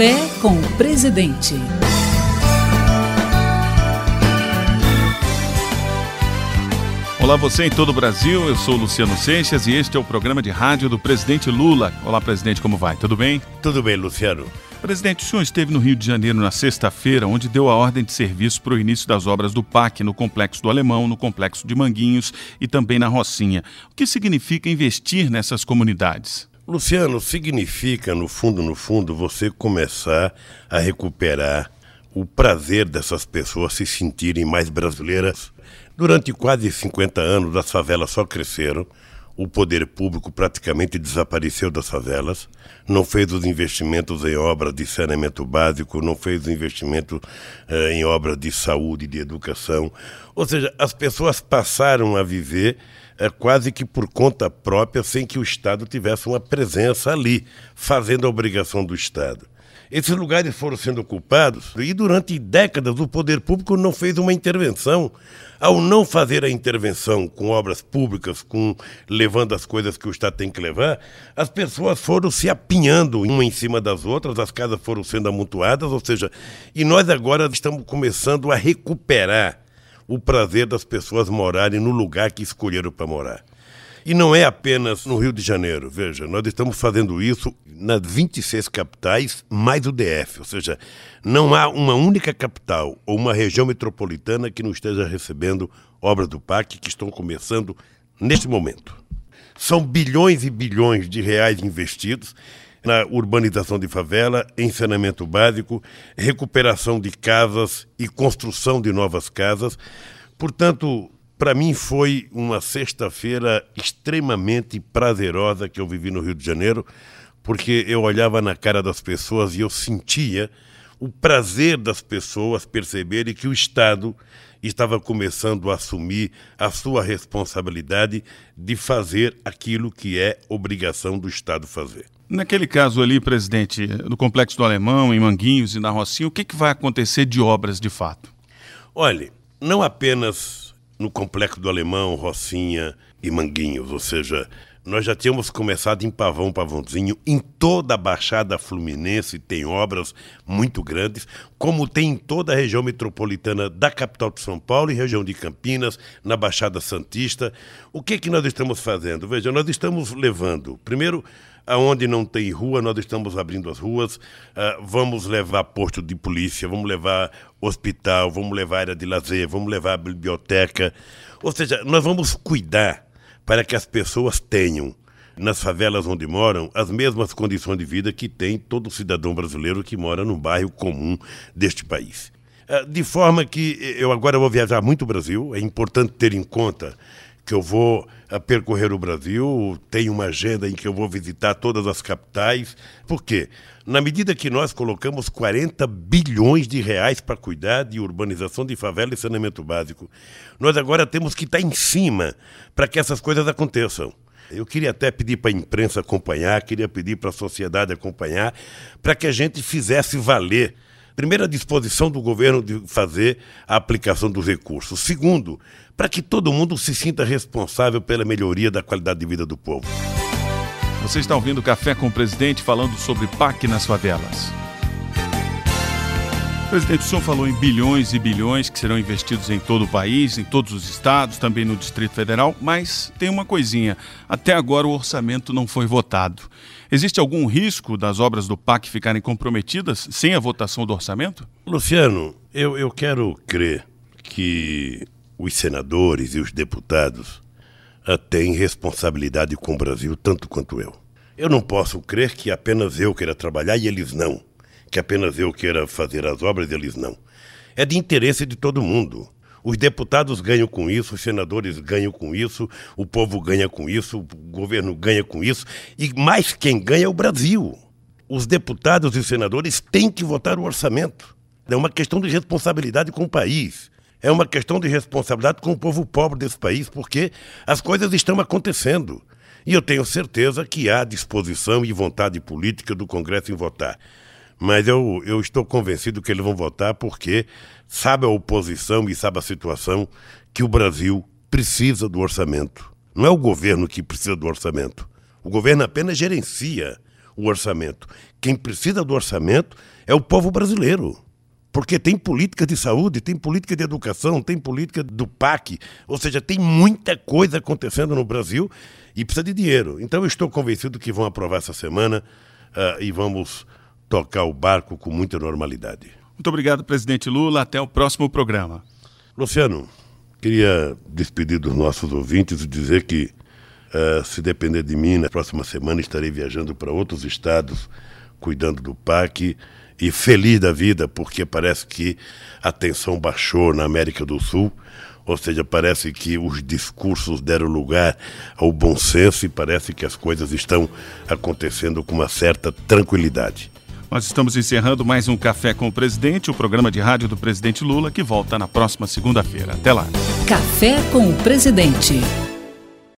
Café com o Presidente. Olá você em todo o Brasil, eu sou Luciano Seixas e este é o programa de rádio do presidente Lula. Olá presidente, como vai? Tudo bem? Tudo bem, Luciano. Presidente, o senhor esteve no Rio de Janeiro na sexta-feira, onde deu a ordem de serviço para o início das obras do PAC no Complexo do Alemão, no Complexo de Manguinhos e também na Rocinha. O que significa investir nessas comunidades? Luciano, significa, no fundo, você começar a recuperar o prazer dessas pessoas se sentirem mais brasileiras. Durante quase 50 anos, as favelas só cresceram. O poder público praticamente desapareceu das favelas, não fez os investimentos em obras de saneamento básico, não fez investimento em obras de saúde, de educação. Ou seja, as pessoas passaram a viver quase que por conta própria, sem que o Estado tivesse uma presença ali, fazendo a obrigação do Estado. Esses lugares foram sendo ocupados e durante décadas o poder público não fez uma intervenção. Ao não fazer a intervenção com obras públicas, levando as coisas que o Estado tem que levar, as pessoas foram se apinhando uma em cima das outras, as casas foram sendo amontoadas, ou seja, e nós agora estamos começando a recuperar o prazer das pessoas morarem no lugar que escolheram para morar. E não é apenas no Rio de Janeiro, veja, nós estamos fazendo isso nas 26 capitais, mais o DF, ou seja, não há uma única capital ou uma região metropolitana que não esteja recebendo obras do PAC que estão começando neste momento. São bilhões e bilhões de reais investidos na urbanização de favela, em saneamento básico, recuperação de casas e construção de novas casas. Portanto, para mim foi uma sexta-feira extremamente prazerosa que eu vivi no Rio de Janeiro, porque eu olhava na cara das pessoas e eu sentia o prazer das pessoas perceberem que o Estado estava começando a assumir a sua responsabilidade de fazer aquilo que é obrigação do Estado fazer. Naquele caso ali, presidente, no Complexo do Alemão, em Manguinhos e na Rocinha, o que vai acontecer de obras de fato? Olha, não apenas no Complexo do Alemão, Rocinha e Manguinhos, ou seja, nós já tínhamos começado em Pavãozinho, em toda a Baixada Fluminense tem obras muito grandes, como tem em toda a região metropolitana da capital de São Paulo e região de Campinas, na Baixada Santista. O que nós estamos fazendo? Veja, nós estamos levando, primeiro, aonde não tem rua, nós estamos abrindo as ruas, vamos levar posto de polícia, vamos levar hospital, vamos levar área de lazer, vamos levar biblioteca. Ou seja, nós vamos cuidar para que as pessoas tenham, nas favelas onde moram, as mesmas condições de vida que tem todo cidadão brasileiro que mora num bairro comum deste país. De forma que eu agora vou viajar muito o Brasil, é importante ter em conta que eu vou percorrer o Brasil, tenho uma agenda em que eu vou visitar todas as capitais. Por quê? Na medida que nós colocamos 40 bilhões de reais para cuidar de urbanização de favela e saneamento básico, nós agora temos que estar em cima para que essas coisas aconteçam. Eu queria até pedir para a imprensa acompanhar, queria pedir para a sociedade acompanhar, para que a gente fizesse valer, primeiro, a disposição do governo de fazer a aplicação dos recursos. Segundo, para que todo mundo se sinta responsável pela melhoria da qualidade de vida do povo. Você está ouvindo o Café com o Presidente falando sobre PAC nas favelas. Presidente, o senhor falou em bilhões e bilhões que serão investidos em todo o país, em todos os estados, também no Distrito Federal, mas tem uma coisinha, até agora o orçamento não foi votado. Existe algum risco das obras do PAC ficarem comprometidas sem a votação do orçamento? Luciano, eu quero crer que os senadores e os deputados têm responsabilidade com o Brasil tanto quanto eu. Eu não posso crer que apenas eu queira trabalhar e eles não. Que apenas eu queira fazer as obras e eles não. É de interesse de todo mundo. Os deputados ganham com isso, os senadores ganham com isso, o povo ganha com isso, o governo ganha com isso, e mais quem ganha é o Brasil. Os deputados e os senadores têm que votar o orçamento. É uma questão de responsabilidade com o país. É uma questão de responsabilidade com o povo pobre desse país, porque as coisas estão acontecendo. E eu tenho certeza que há disposição e vontade política do Congresso em votar. Mas eu estou convencido que eles vão votar porque sabe a oposição e sabe a situação que o Brasil precisa do orçamento. Não é o governo que precisa do orçamento. O governo apenas gerencia o orçamento. Quem precisa do orçamento é o povo brasileiro. Porque tem política de saúde, tem política de educação, tem política do PAC. Ou seja, tem muita coisa acontecendo no Brasil e precisa de dinheiro. Então eu estou convencido que vão aprovar essa semana e vamos tocar o barco com muita normalidade. Muito obrigado, presidente Lula. Até o próximo programa. Luciano, queria despedir dos nossos ouvintes e dizer que, se depender de mim, na próxima semana estarei viajando para outros estados, cuidando do PAC e feliz da vida, porque parece que a tensão baixou na América do Sul, ou seja, parece que os discursos deram lugar ao bom senso e parece que as coisas estão acontecendo com uma certa tranquilidade. Nós estamos encerrando mais um Café com o Presidente, o programa de rádio do presidente Lula, que volta na próxima segunda-feira. Até lá. Café com o Presidente.